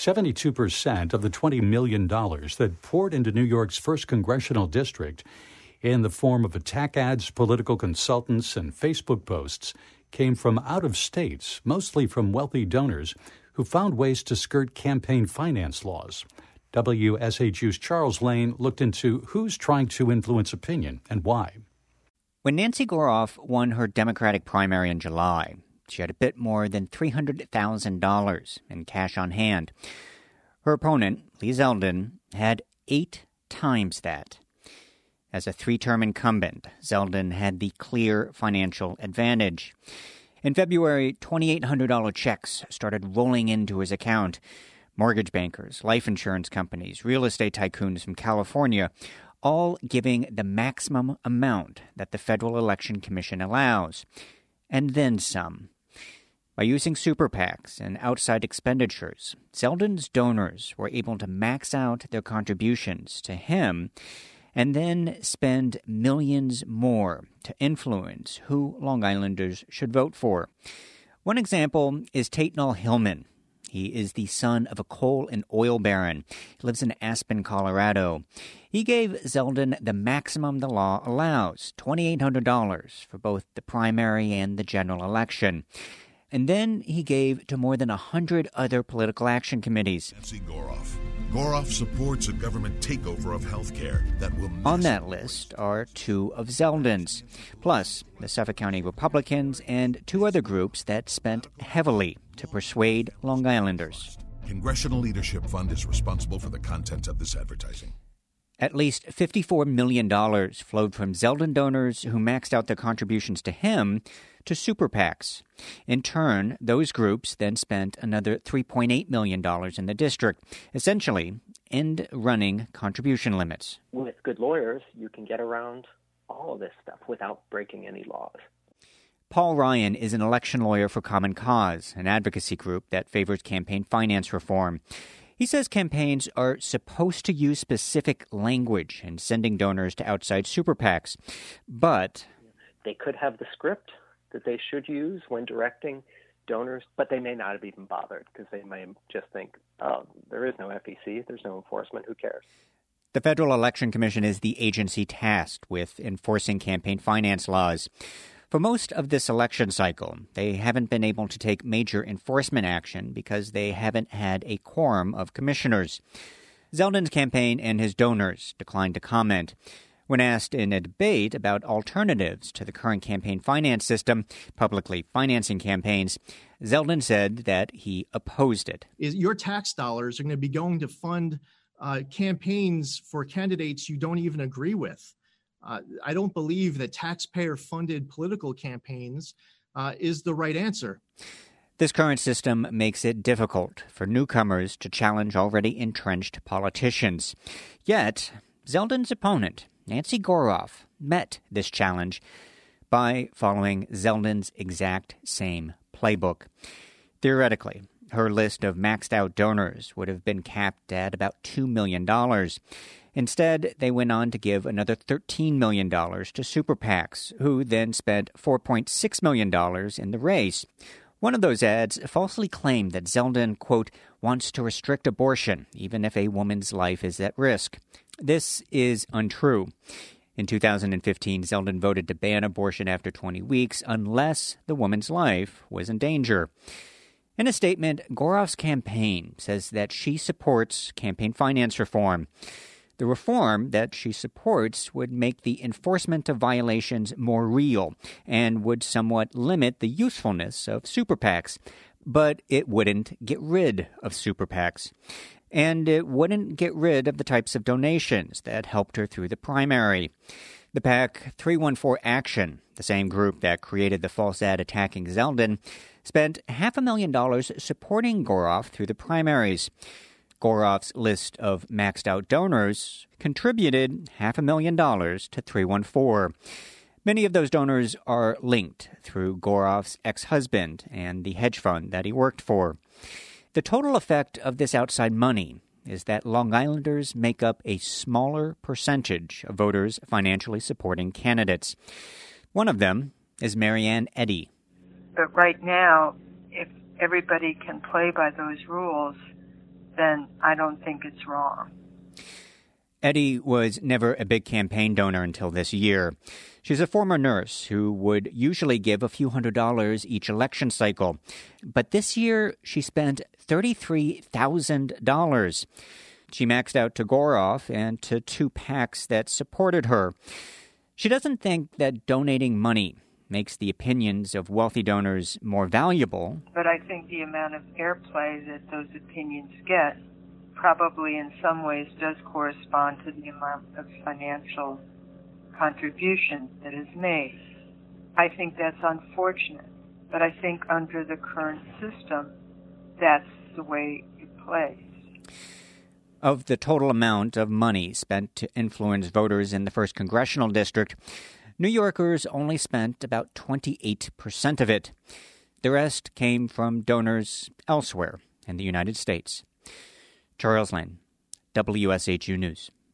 72% of the $20 million that poured into New York's 1st Congressional District in the form of attack ads, political consultants, and Facebook posts came from out of states, mostly from wealthy donors who found ways to skirt campaign finance laws. WSHU's Charles Lane looked into who's trying to influence opinion and why. When Nancy Goroff won her Democratic primary in July, she had a bit more than $300,000 in cash on hand. Her opponent, Lee Zeldin, had 8 times that. As a 3-term incumbent, Zeldin had the clear financial advantage. In February, $2,800 checks started rolling into his account. Mortgage bankers, life insurance companies, real estate tycoons from California, all giving the maximum amount that the Federal Election Commission allows. And then some. By using super PACs and outside expenditures, Zeldin's donors were able to max out their contributions to him and then spend millions more to influence who Long Islanders should vote for. One example is Taitnall Hillman. He is the son of a coal and oil baron. He lives in Aspen, Colorado. He gave Zeldin the maximum the law allows, $2,800 for both the primary and the general election. And then he gave to more than 100 other political action committees. Nancy Goroff. Goroff supports a government takeover of health care that will... On that list are 2 of Zeldin's, plus the Suffolk County Republicans and 2 other groups that spent heavily to persuade Long Islanders. Congressional Leadership Fund is responsible for the content of this advertising. At least $54 million flowed from Zeldin donors who maxed out their contributions to him to super PACs. In turn, those groups then spent another $3.8 million in the district, essentially end-running contribution limits. With good lawyers, you can get around all of this stuff without breaking any laws. Paul Ryan is an election lawyer for Common Cause, an advocacy group that favors campaign finance reform. He says campaigns are supposed to use specific language in sending donors to outside super PACs, but... They could have the script that they should use when directing donors, but they may not have even bothered because they may just think, oh, there is no FEC, there's no enforcement, who cares? The Federal Election Commission is the agency tasked with enforcing campaign finance laws. For most of this election cycle, they haven't been able to take major enforcement action because they haven't had a quorum of commissioners. Zeldin's campaign and his donors declined to comment. When asked in a debate about alternatives to the current campaign finance system, publicly financing campaigns, Zeldin said that he opposed it. Your tax dollars are going to be going to fund campaigns for candidates you don't even agree with. I don't believe that taxpayer-funded political campaigns is the right answer. This current system makes it difficult for newcomers to challenge already entrenched politicians. Yet, Zeldin's opponent, Nancy Goroff, met this challenge by following Zeldin's exact same playbook. Theoretically, her list of maxed-out donors would have been capped at about $2 million. Instead, they went on to give another $13 million to super PACs, who then spent $4.6 million in the race. One of those ads falsely claimed that Zeldin, quote, wants to restrict abortion, even if a woman's life is at risk. This is untrue. In 2015, Zeldin voted to ban abortion after 20 weeks unless the woman's life was in danger. In a statement, Goroff's campaign says that she supports campaign finance reform. The reform that she supports would make the enforcement of violations more real and would somewhat limit the usefulness of super PACs. But it wouldn't get rid of super PACs. And it wouldn't get rid of the types of donations that helped her through the primary. The PAC 314 Action, the same group that created the false ad attacking Zeldin, spent $500,000 supporting Goroff through the primaries. Goroff's list of maxed-out donors contributed $500,000 to 314. Many of those donors are linked through Goroff's ex-husband and the hedge fund that he worked for. The total effect of this outside money is that Long Islanders make up a smaller percentage of voters financially supporting candidates. One of them is Marianne Eddy. But right now, if everybody can play by those rules, then I don't think it's wrong. Eddie was never a big campaign donor until this year. She's a former nurse who would usually give a few $100s each election cycle. But this year, she spent $33,000. She maxed out to Goroff and to 2 PACs that supported her. She doesn't think that donating money makes the opinions of wealthy donors more valuable. But I think the amount of airplay that those opinions get probably in some ways does correspond to the amount of financial contribution that is made. I think that's unfortunate, but I think under the current system, that's the way it plays. Of the total amount of money spent to influence voters in the 1st Congressional District, New Yorkers only spent about 28% of it. The rest came from donors elsewhere in the United States. Charles Lane, WSHU News.